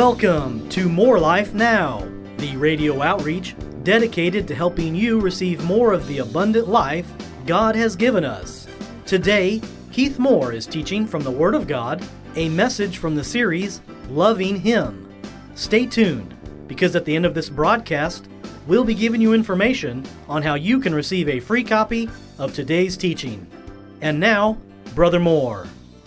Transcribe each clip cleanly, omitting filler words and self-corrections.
Welcome to More Life Now, the radio outreach dedicated to helping you receive more of the abundant life God has given us. Today, Keith Moore is teaching from the Word of God, a message from the series, Loving Him. Stay tuned, because at the end of this broadcast, we'll be giving you information on how you can receive a free copy of today's teaching. And now, Brother Moore.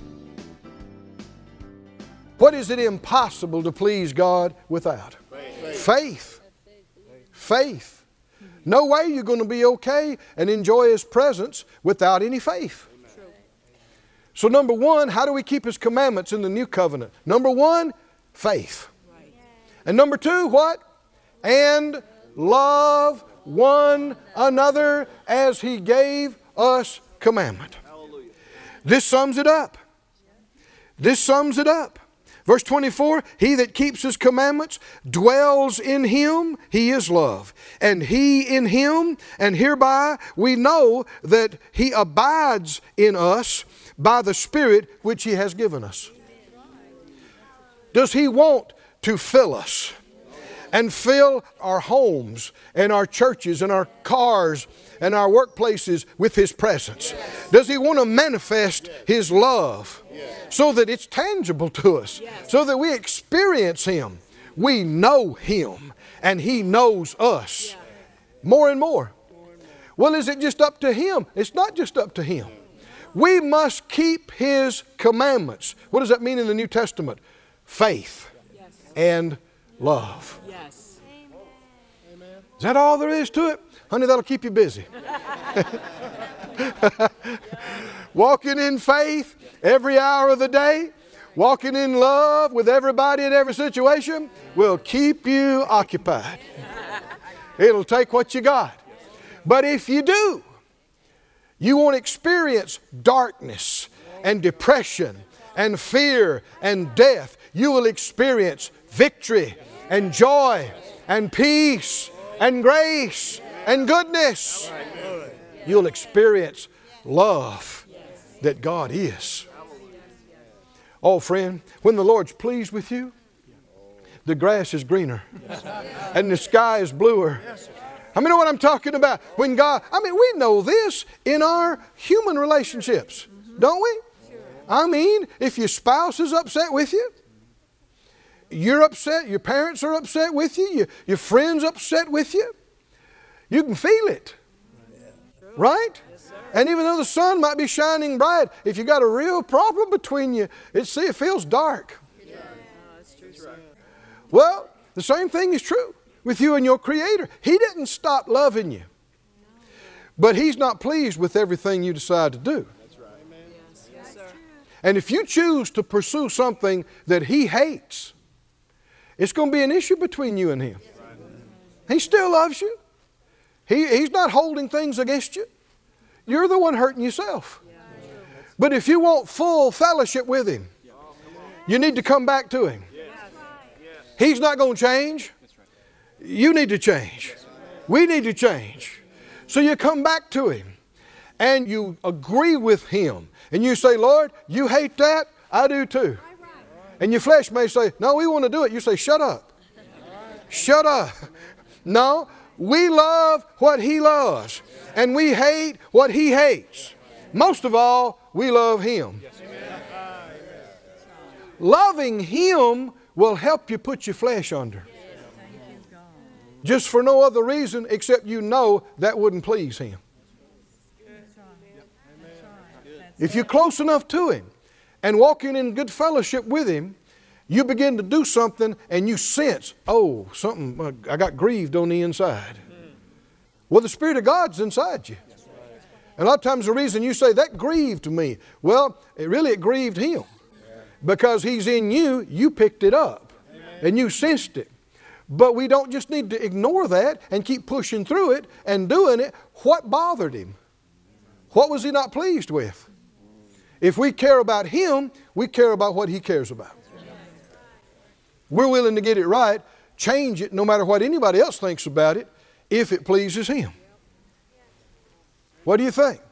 What is it impossible to please God without? Faith. Faith. No way you're going to be okay and enjoy His presence without any faith. So number one, how do we keep His commandments in the new covenant? Number one, faith. And number two, what? And love one another as He gave us commandment. This sums it up. This sums it up. Verse 24, he that keeps His commandments dwells in Him, He is love, and He in Him, and hereby we know that He abides in us by the Spirit which He has given us. Does He want to fill us and fill our homes and our churches and our cars and our workplaces with His presence? Does He want to manifest His love so that it's tangible to us, so that we experience Him, we know Him, and He knows us more and more? Well, is it just up to Him? It's not just up to Him. We must keep His commandments. What does that mean in the New Testament? Faith and love. Yes. Is that all there is to it? Honey, that'll keep you busy. Walking in faith every hour of the day, walking in love with everybody in every situation will keep you occupied. It'll take what you got. But if you do, you won't experience darkness and depression and fear and death. You will experience victory and joy and peace and grace and goodness. You'll experience love that God is. Oh, friend, when the Lord's pleased with you, the grass is greener and the sky is bluer. I mean, know what I'm talking about? When God, we know this in our human relationships, don't we? I mean, if your spouse is upset with you, you're upset, your parents are upset with you, your friends upset with you, you can feel it. Right? And even though the sun might be shining bright, if you got a real problem between you, it feels dark. Well, the same thing is true with you and your Creator. He didn't stop loving you, but He's not pleased with everything you decide to do. And if you choose to pursue something that He hates, it's going to be an issue between you and Him. He still loves you. He's not holding things against you. You're the one hurting yourself. But if you want full fellowship with Him, you need to come back to Him. He's not going to change. You need to change. We need to change. So you come back to Him and you agree with Him. And you say, Lord, you hate that? I do too. And your flesh may say, no, we want to do it. You say, shut up. Shut up. No, we love what He loves. And we hate what He hates. Most of all, we love Him. Loving Him will help you put your flesh under. Just for no other reason except you know that wouldn't please Him. If you're close enough to Him and walking in good fellowship with Him, you begin to do something and you sense, oh, something, I got grieved on the inside. Well, the Spirit of God's inside you. And a lot of times the reason you say, that grieved me, well, it grieved Him. Because He's in you, you picked it up. And you sensed it. But we don't just need to ignore that and keep pushing through it and doing it. What bothered Him? What was He not pleased with? If we care about Him, we care about what He cares about. We're willing to get it right, change it no matter what anybody else thinks about it, if it pleases Him. What do you think?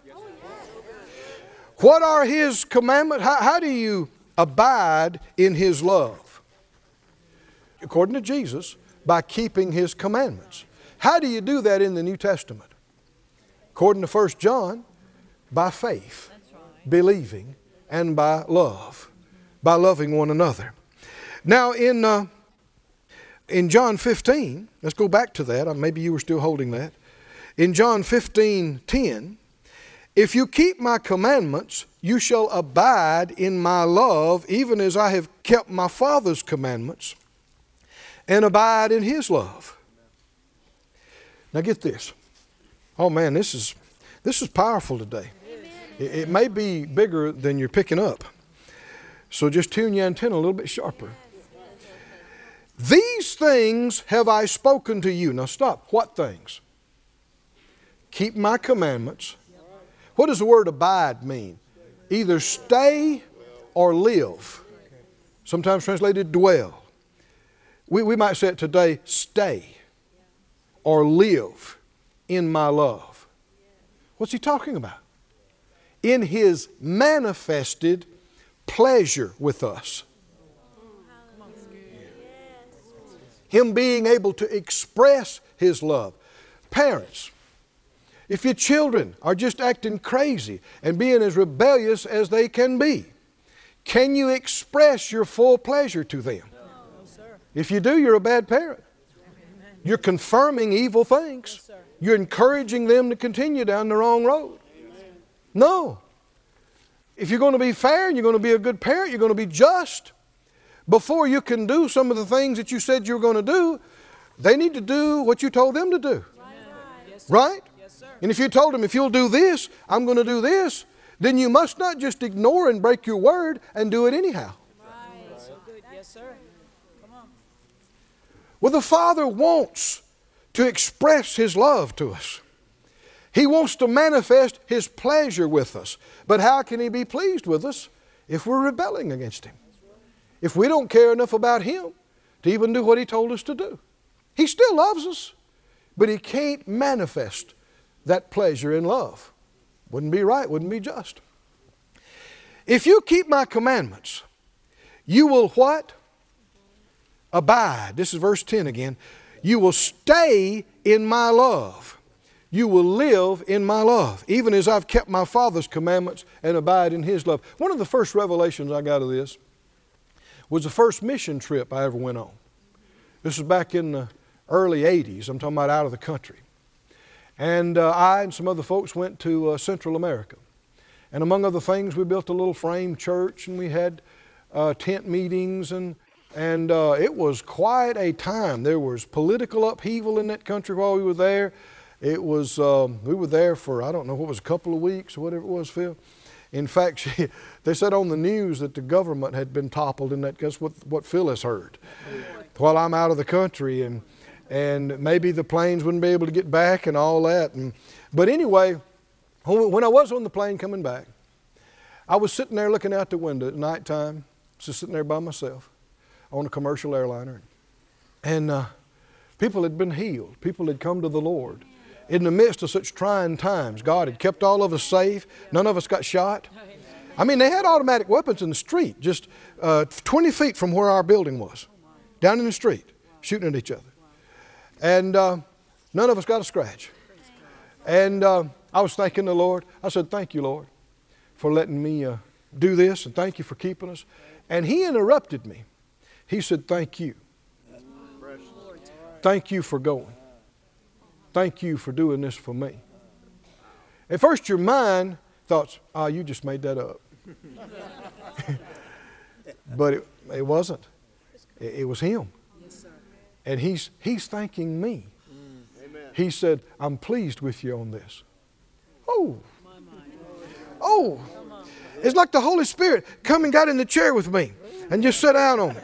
What are His commandments? How do you abide in His love? according to Jesus, by keeping His commandments. How do you do that in the New Testament? According to 1 John, by faith, believing, and by love, by loving one another. Now in John 15, let's go back to that. Maybe you were still holding that. In John 15:10, if you keep my commandments, you shall abide in my love, even as I have kept my Father's commandments, and abide in His love. Now get this. Oh man, this is powerful today. It may be bigger than you're picking up. So just tune your antenna a little bit sharper. These things have I spoken to you. Now stop. What things? Keep my commandments. What does the word abide mean? Either stay or live. Sometimes translated dwell. We might say it today, stay or live in my love. What's he talking about? In His manifested pleasure with us. Him being able to express His love. Parents, if your children are just acting crazy and being as rebellious as they can be, can you express your full pleasure to them? No, sir. If you do, you're a bad parent. You're confirming evil things. You're encouraging them to continue down the wrong road. No. If you're going to be fair and you're going to be a good parent, you're going to be just. Before you can do some of the things that you said you were going to do, they need to do what you told them to do. Right? Yes, sir. And if you told them, if you'll do this, I'm going to do this, then you must not just ignore and break your word and do it anyhow. Right. So good. Yes, sir. Come on. Well, the Father wants to express His love to us. He wants to manifest His pleasure with us. But how can He be pleased with us if we're rebelling against Him? If we don't care enough about Him to even do what He told us to do. He still loves us, but He can't manifest that pleasure in love. Wouldn't be right, wouldn't be just. If you keep my commandments, you will what? Abide. This is verse 10 again. You will stay in my love. You will live in my love, even as I've kept my Father's commandments and abide in His love. One of the first revelations I got of this was the first mission trip I ever went on. This was back in the early 80s. I'm talking about out of the country. And I and some other folks went to Central America. And among other things, we built a little frame church, and we had tent meetings, and it was quite a time. There was political upheaval in that country while we were there. It was, we were there for, I don't know, what was a couple of weeks or whatever it was, Phil. In fact, they said on the news that the government had been toppled, and that's what Phil has heard. While I'm out of the country, and maybe the planes wouldn't be able to get back and all that. But anyway, when I was on the plane coming back, I was sitting there looking out the window at nighttime, just sitting there by myself on a commercial airliner. And people had been healed. People had come to the Lord. In the midst of such trying times, God had kept all of us safe. None of us got shot. I mean, they had automatic weapons in the street, just 20 feet from where our building was, down in the street, shooting at each other. And none of us got a scratch. And I was thanking the Lord. I said, thank you, Lord, for letting me do this, and thank you for keeping us. And He interrupted me. He said, thank you. Thank you for going. Thank you for doing this for me. At first your mind thought, you just made that up. But it wasn't. It was Him. And He's thanking me. He said, I'm pleased with you on this. Oh, it's like the Holy Spirit come and got in the chair with me and just sat down on it.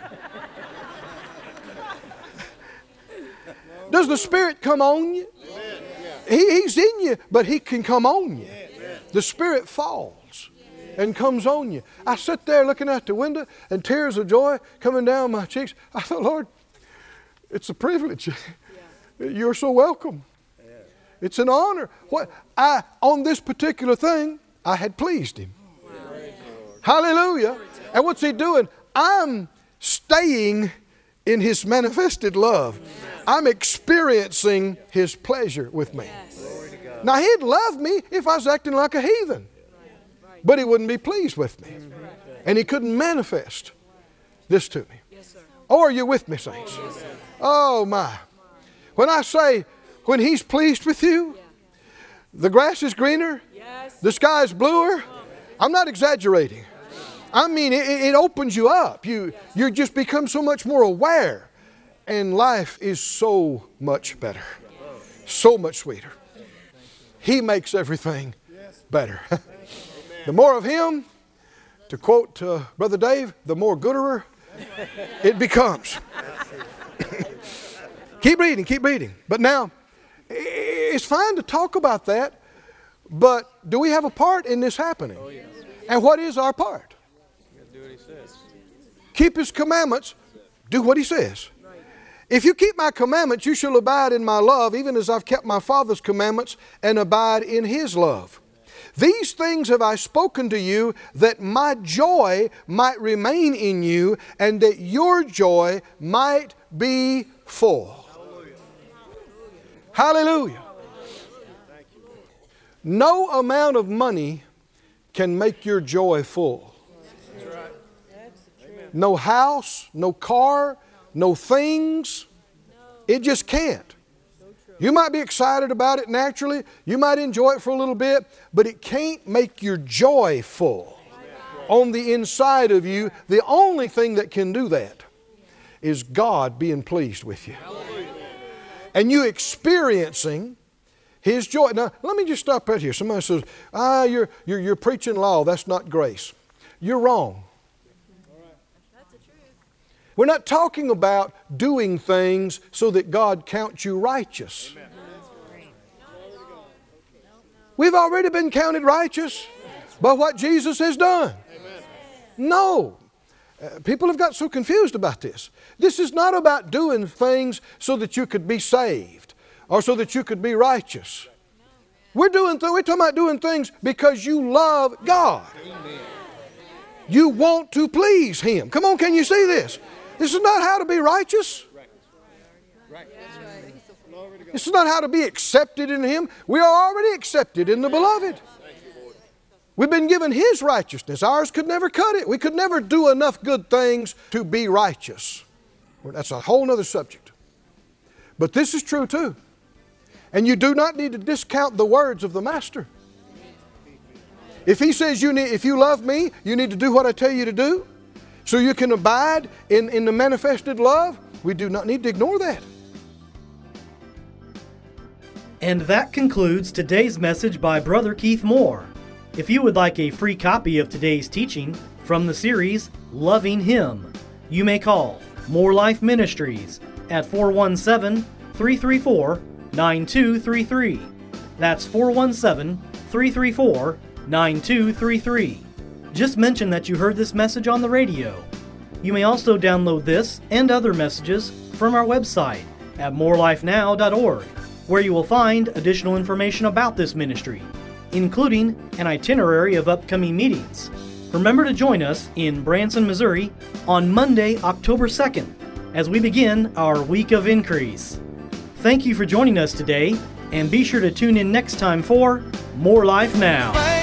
Does the Spirit come on you? He's in you, but He can come on you. The Spirit falls and comes on you. I sit there looking out the window and tears of joy coming down my cheeks. I thought, Lord, it's a privilege. You're so welcome. It's an honor. On this particular thing, I had pleased Him. Hallelujah. And what's He doing? I'm staying in His manifested love. I'm experiencing His pleasure with me. Now, He'd love me if I was acting like a heathen, but He wouldn't be pleased with me. And He couldn't manifest this to me. Oh, are you with me, saints? Oh, my. When I say, when He's pleased with you, the grass is greener, the sky is bluer, I'm not exaggerating. I mean, it opens you up. You just become so much more aware. And life is so much better. So much sweeter. He makes everything better. The more of Him, to quote Brother Dave, the more gooderer it becomes. Keep reading, keep reading. But now, it's fine to talk about that, but do we have a part in this happening? And what is our part? Keep His commandments, do what He says. If you keep my commandments, you shall abide in my love, even as I've kept my Father's commandments and abide in His love. These things have I spoken to you, that my joy might remain in you, and that your joy might be full. Hallelujah. No amount of money can make your joy full. No house, no car, no things. It just can't. You might be excited about it naturally. You might enjoy it for a little bit, but it can't make your joy full. On the inside of you, the only thing that can do that is God being pleased with you. And you experiencing His joy. Now, let me just stop right here. Somebody says, you're preaching law. That's not grace. You're wrong. We're not talking about doing things so that God counts you righteous. We've already been counted righteous by what Jesus has done. No. People have got so confused about this. This is not about doing things so that you could be saved or so that you could be righteous. We're talking about doing things because you love God. You want to please Him. Come on, can you see this? This is not how to be righteous. This is not how to be accepted in Him. We are already accepted in the Beloved. We've been given His righteousness. Ours could never cut it. We could never do enough good things to be righteous. That's a whole other subject. But this is true too. And you do not need to discount the words of the Master. If He says, if you love me, you need to do what I tell you to do, so you can abide in the manifested love, we do not need to ignore that. And that concludes today's message by Brother Keith Moore. If you would like a free copy of today's teaching from the series Loving Him, you may call More Life Ministries at 417-334-9233. That's 417-334-9233. Just mention that you heard this message on the radio. You may also download this and other messages from our website at morelifenow.org, where you will find additional information about this ministry, including an itinerary of upcoming meetings. Remember to join us in Branson, Missouri on Monday, October 2nd, as we begin our Week of Increase. Thank you for joining us today, and be sure to tune in next time for More Life Now.